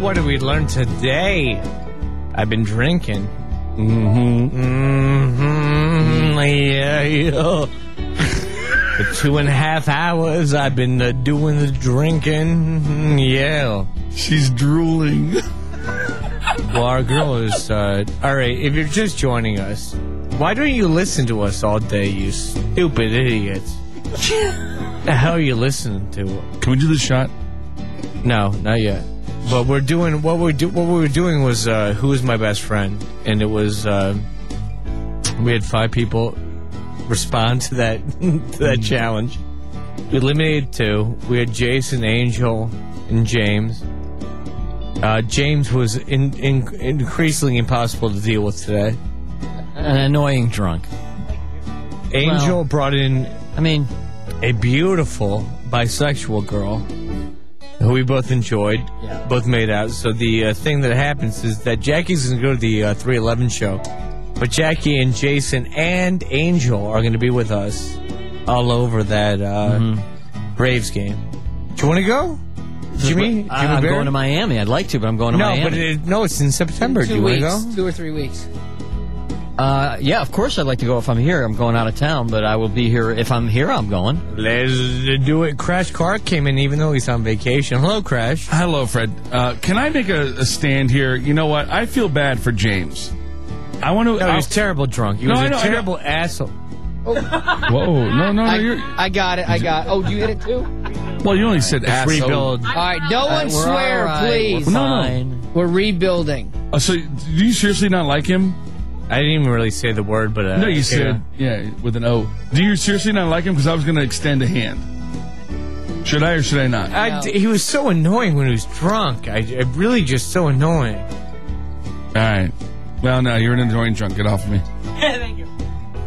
what did we learn today? I've been drinking. Yeah. For 2.5 hours, I've been doing the drinking. Yeah. She's drooling. Well, our girl is... all right, if you're just joining us, why don't you listen to us all day, you stupid idiots? The hell are you listening to? Can we do the shot? No, not yet. But we're doing... What we were doing was Who is My Best Friend? And it was... we had 5 people respond to that challenge. We eliminated 2. We had Jason, Angel, and James. James was increasingly impossible to deal with today. An annoying drunk. Angel brought in, a beautiful bisexual girl who we both enjoyed, both made out. So the thing that happens is that Jackie's going to go to the 311 show. But Jackie and Jason and Angel are going to be with us all over that Braves game. Do you want to go? Jimmy I'm Bear? going to Miami. I'd like to, but I'm going to Miami. No, it's in September. Do you want to go? 2 or 3 weeks. Yeah, of course I'd like to go if I'm here. I'm going out of town, but I will be here. If I'm here, I'm going. Let's do it. Crash Clark came in even though he's on vacation. Hello, Crash. Hello, Fred. Can I make a stand here? You know what? I feel bad for James. I want to... No, he was terrible drunk. He was a terrible asshole. Oh. Whoa. No, you're... I got it. Oh, you hit it too? Well, you only said asshole. Rebuild. All right, no one swear, please. We're fine. We're rebuilding. So, do you seriously not like him? I didn't even really say the word, but... no, you said, with an O. Do you seriously not like him? Because I was going to extend a hand. Should I or should I not? He was so annoying when he was drunk. I really just so annoying. All right. Well, no, you're an annoying drunk. Get off of me. Thank you.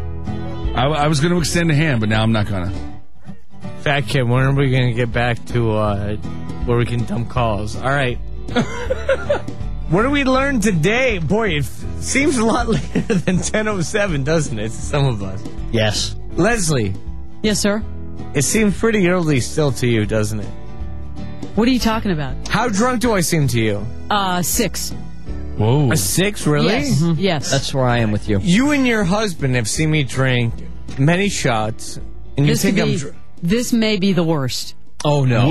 I was going to extend a hand, but now I'm not going to. Fat Kid, when are we going to get back to where we can dump calls? All right. What did we learn today? Boy, it seems a lot later than 10:07, doesn't it, to some of us? Yes. Leslie. Yes, sir? It seems pretty early still to you, doesn't it? What are you talking about? How drunk do I seem to you? 6. Whoa. A 6, really? Yes. Yes. That's where I am with you. You and your husband have seen me drink many shots, and you think I'm... This may be the worst. Oh, no. Well,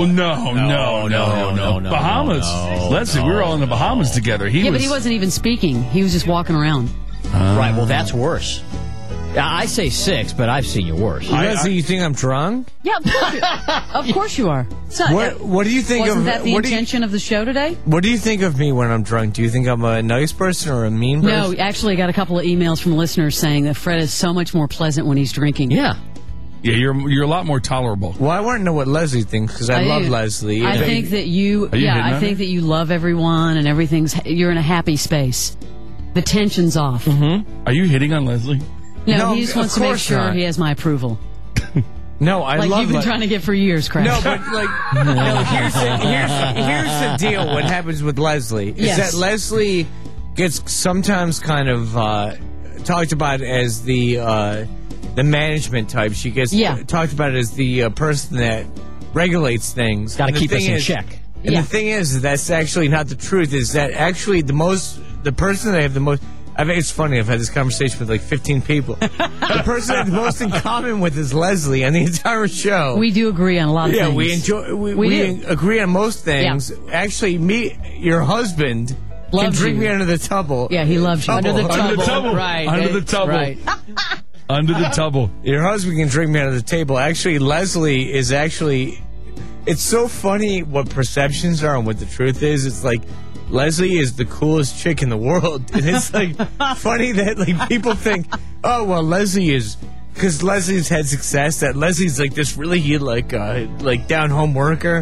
no. Bahamas. Leslie, we were all in the Bahamas together. But he wasn't even speaking. He was just walking around. Right, well, that's worse. I say 6, but I've seen you worse. Leslie, you think I'm drunk? Yeah, of course you are. What do you think Wasn't of... that the intention of the show today? What do you think of me when I'm drunk? Do you think I'm a nice person or a mean person? No, actually, I got a couple of emails from listeners saying that Fred is so much more pleasant when he's drinking. Yeah. Yeah, you're a lot more tolerable. Well, I want to know what Leslie thinks, because I love Leslie. I think that you... Yeah, I think that you love everyone and you're in a happy space. The tension's off. Mm-hmm. Are you hitting on Leslie? No, he just wants to make sure he has my approval. No, I like love you've been trying to get for years, Crash. No, but here's the deal. What happens with Leslie is that Leslie gets sometimes kind of talked about as the management type. She gets talked about as the person that regulates things. Got to keep us in check. And the thing is, that's actually not the truth. Is that actually the person that I have the most... I think it's funny. I've had this conversation with like 15 people. The person I have the most in common with is Leslie on the entire show. We do agree on a lot of things. We agree on most things. Yeah. Actually, your husband can drink me under the tubble. Yeah, he loves you. Under the tubble. Right. Under the tubble. Right. Under the tubble. Your husband can drink me under the table. Actually, Leslie is actually... It's so funny what perceptions are and what the truth is. It's like... Leslie is the coolest chick in the world. And it's like funny that like people think, oh well, Leslie is, because Leslie's had success, that Leslie's like this really like down home worker,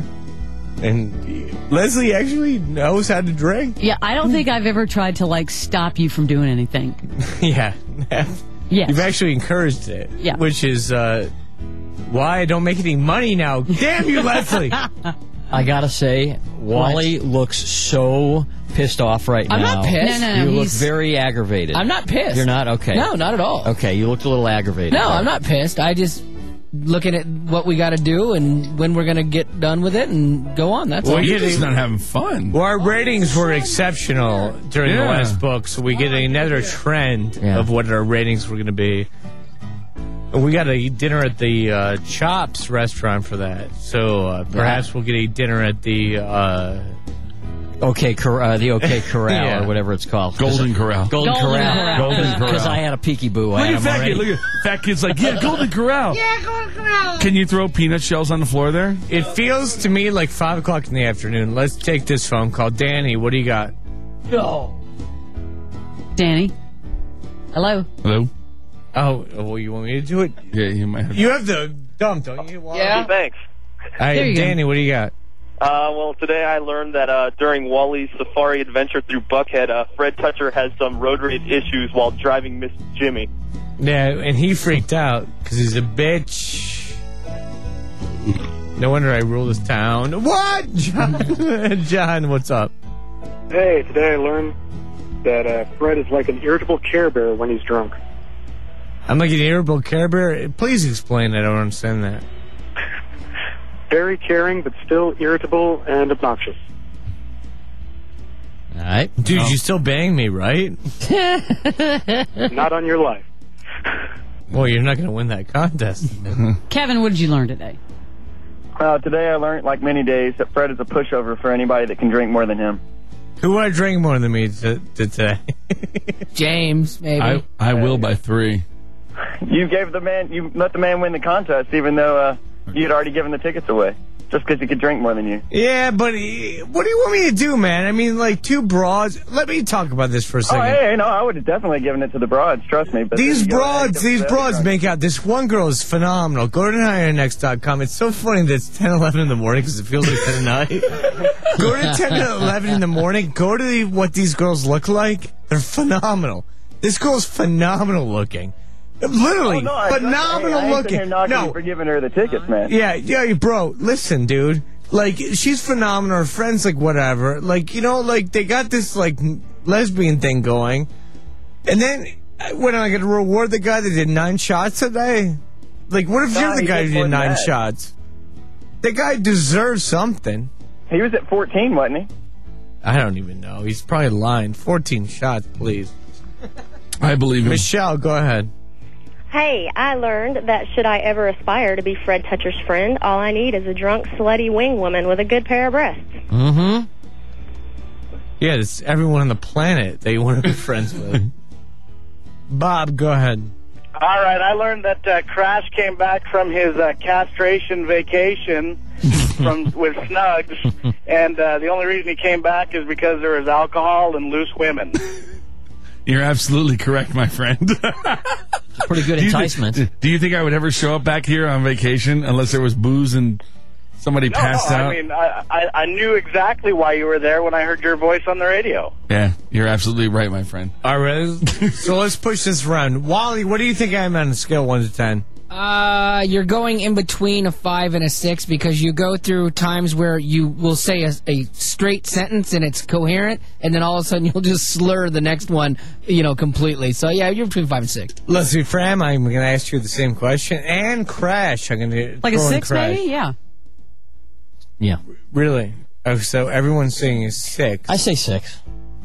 and Leslie actually knows how to drink. Yeah, I don't think I've ever tried to like stop you from doing anything. Yeah. Yes. You've actually encouraged it. Yeah. Which is why I don't make any money now. Damn you, Leslie. I gotta say, Wally looks so pissed off right now. I'm not pissed. No, you look very aggravated. I'm not pissed. You're not? Okay. No, not at all. Okay, you looked a little aggravated. No, I'm not pissed. I just looking at what we got to do and when we're going to get done with it and go on. That's all. You're just not having fun. Well, our ratings were exceptional during the last book, so we get another trend of what our ratings were going to be. We got a dinner at the Chops restaurant for that, so perhaps we'll get a dinner at the OK Corral or whatever it's called. Golden Corral. Golden Corral. Because I had a peekaboo. Look at fat kid. Look at fat kid's like, yeah, Golden Corral. Yeah, Golden Corral. Can you throw peanut shells on the floor there? It feels to me like 5 o'clock in the afternoon. Let's take this phone call. Danny, what do you got? No. Danny. Hello. Hello? Oh, well, you want me to do it? Yeah, you might have. You have the dump, don't you? Yeah. Thanks. Hey, Danny, what do you got? Well, today I learned that during Wally's safari adventure through Buckhead, Fred Toucher has some road rage issues while driving Miss Jimmy. Yeah, and he freaked out because he's a bitch. No wonder I rule this town. What? John, what's up? Hey, today I learned that Fred is like an irritable Care Bear when he's drunk. I'm like an irritable Care Bear? Please explain. I don't understand that. Very caring, but still irritable and obnoxious. All right. Dude, you still bang me, right? Not on your life. Well, you're not going to win that contest. Kevin, what did you learn today? Today I learned, like many days, that Fred is a pushover for anybody that can drink more than him. Who would drink more than me today? James, maybe. I will by 3. You let the man win the contest, even though you had already given the tickets away, just because he could drink more than you. Yeah, but what do you want me to do, man? I mean, like 2 broads. Let me talk about this for a second. Oh, hey, no, I would have definitely given it to the broads, trust me. But these broads make out. This one girl is phenomenal. Go to NineNext.com. It's so funny that it's 10, 11 in the morning because it feels like 10 at night. Go to 10 to 11 in the morning. Go to what these girls look like. They're phenomenal. This girl's phenomenal looking. Literally, phenomenal looking. No, for giving her the tickets, man. Yeah, bro. Listen, dude. Like, she's phenomenal. Her friends, like, whatever. Like, you know, like, they got this, like, lesbian thing going. And then, when am I going to reward the guy that did 9 shots today? Like, what if you're the guy who did 9 shots? The guy deserves something. He was at 14, wasn't he? I don't even know. He's probably lying. 14 shots, please. I believe him. Michelle, go ahead. Hey, I learned that should I ever aspire to be Fred Toucher's friend, all I need is a drunk, slutty wing woman with a good pair of breasts. Mm-hmm. Yeah, it's everyone on the planet that you want to be friends with. Bob, go ahead. All right, I learned that Crash came back from his castration vacation with Snugs, and the only reason he came back is because there was alcohol and loose women. You're absolutely correct, my friend. Pretty good enticement. Do you think I would ever show up back here on vacation unless there was booze and somebody passed out? I mean, I knew exactly why you were there when I heard your voice on the radio. Yeah, you're absolutely right, my friend. All right, so let's push this around. Wally, what do you think I'm on a scale of 1 to 10? You're going in between a 5 and a 6 because you go through times where you will say a straight sentence and it's coherent, and then all of a sudden you'll just slur the next one, completely. So yeah, you're between 5 and 6. Let's see, Fram, I'm going to ask you the same question, and Crash, I'm going to like a 6, maybe? Yeah. Yeah. Really? Oh, so everyone's saying is 6. I say 6.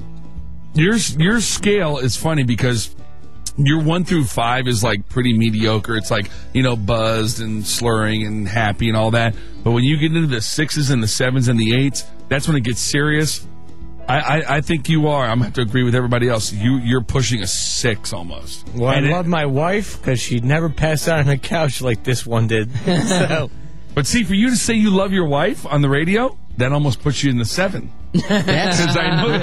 Your scale is funny because your 1 through 5 is like pretty mediocre. It's like, buzzed and slurring and happy and all that. But when you get into the 6s and the 7s and the 8s, that's when it gets serious. I think you are. I'm going to have to agree with everybody else. You're pushing a 6 almost. Well, I love my wife because she'd never pass out on a couch like this one did. So. But see, for you to say you love your wife on the radio, that almost puts you in the 7. Because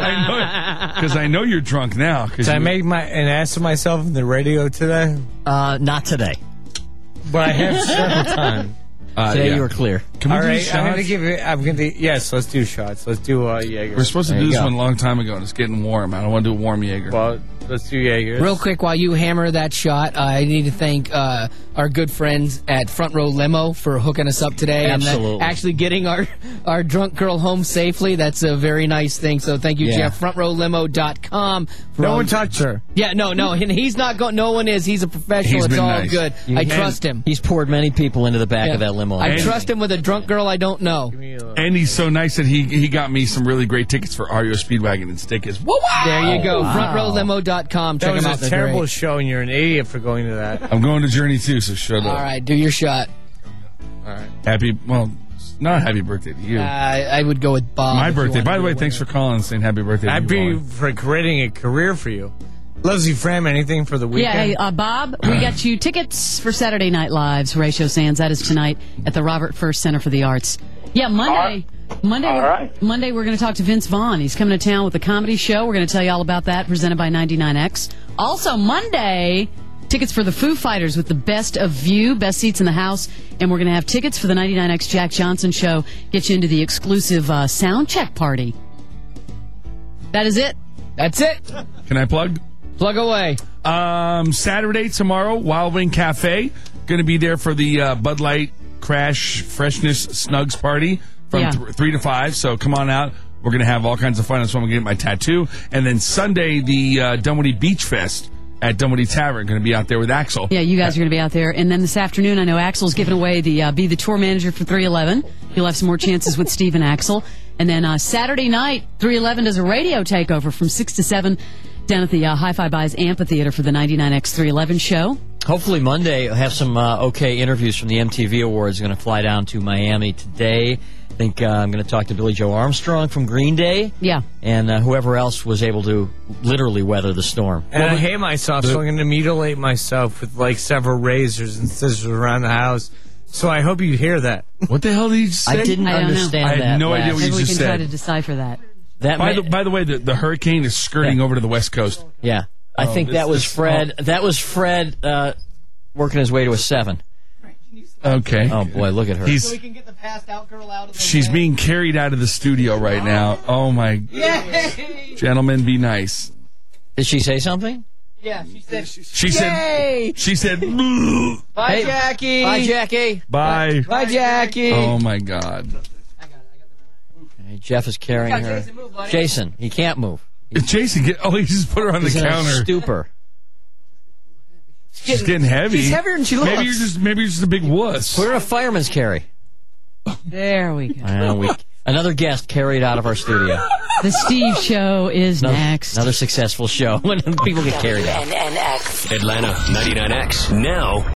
I know you're drunk now. Did I make an ass of myself on the radio today? Not today. But I have several times. Today you were clear. Can we All do right, shots? Yes, let's do shots. Let's do Jaeger. We're supposed to do this one a long time ago, and it's getting warm. I don't want to do a warm Jaeger. Well, let's do Jaeger. Real quick, while you hammer that shot, I need to thank our good friends at Front Row Limo for hooking us up today. Absolutely. And actually getting our drunk girl home safely. That's a very nice thing. So thank you, Jeff. FrontRowLimo.com. No one touched her. Yeah, no. And he's not going. No one is. He's a professional. It's all good. I trust him. He's poured many people into the back of that limo. I trust him with a drunk girl I don't know. And he's so nice that he got me some really great tickets for REO Speedwagon and Stickers. Wow! There you go. FrontRowLimo.com. Check That was them out. a terrible show, and you're an idiot for going to that. I'm going to Journey too, so shut up. All right, do your shot. All right. Not happy birthday to you. I would go with Bob. My birthday. By the way, thanks for calling and saying happy birthday. Happy for creating a career for you. Leslie Fram, anything for the weekend? Yeah, Bob, we got you tickets for Saturday Night Live's Horatio Sands. That is tonight at the Robert First Center for the Arts. Yeah, Monday. Monday we're going to talk to Vince Vaughn. He's coming to town with a comedy show. We're going to tell you all about that, presented by 99X. Also, Monday, tickets for the Foo Fighters with the Best of View, best seats in the house. And we're going to have tickets for the 99X Jack Johnson show, get you into the exclusive sound check party. That is it. That's it. Can I plug? Plug away. Saturday, tomorrow, Wild Wing Cafe. Going to be there for the Bud Light Crash Freshness Snugs party from 3 to 5. So come on out. We're going to have all kinds of fun. That's when I'm going to get my tattoo. And then Sunday, the Dunwoody Beach Fest at Dunwoody Tavern. Going to be out there with Axel. Yeah, you guys are going to be out there. And then this afternoon, I know Axel's giving away the Be the Tour Manager for 311. You'll have some more chances with Steve and Axel. And then Saturday night, 311 does a radio takeover from 6 to 7 down at the Hi-Fi Buys Amphitheater for the 99X 311 show. Hopefully Monday, I'll have some okay interviews from the MTV Awards. Going to fly down to Miami today. I think I'm going to talk to Billy Joe Armstrong from Green Day. Yeah. And whoever else was able to literally weather the storm. And I hate myself, so I'm going to mutilate myself with like several razors and scissors around the house. So I hope you hear that. What the hell did you say? I didn't understand that. I had no idea what you Maybe we just can try said. to decipher that. By the way, the hurricane is skirting over to the West Coast. Yeah. I think that was Fred. That was Fred working his way to a 7. Okay. Oh, boy, look at her. So we can get the passed out girl out of the She's being carried out of the studio right now. Oh, my. Yay! Gentlemen, be nice. Did she say something? Yeah, she said. She said, Bye, Jackie. Bye, Jackie. Bye. Bye, Jackie. Oh, my God. Okay, Jeff is carrying her. Jason, move, buddy. Jason, he can't move. Jason, he just put her on He's the in a counter. stupor. She's getting heavy. She's heavier than she looks. Maybe you're just a big wuss. Put her in a fireman's carry. There we go. Another guest carried out of our studio. The Steve Show is next. Another successful show when people get carried out. Atlanta 99X now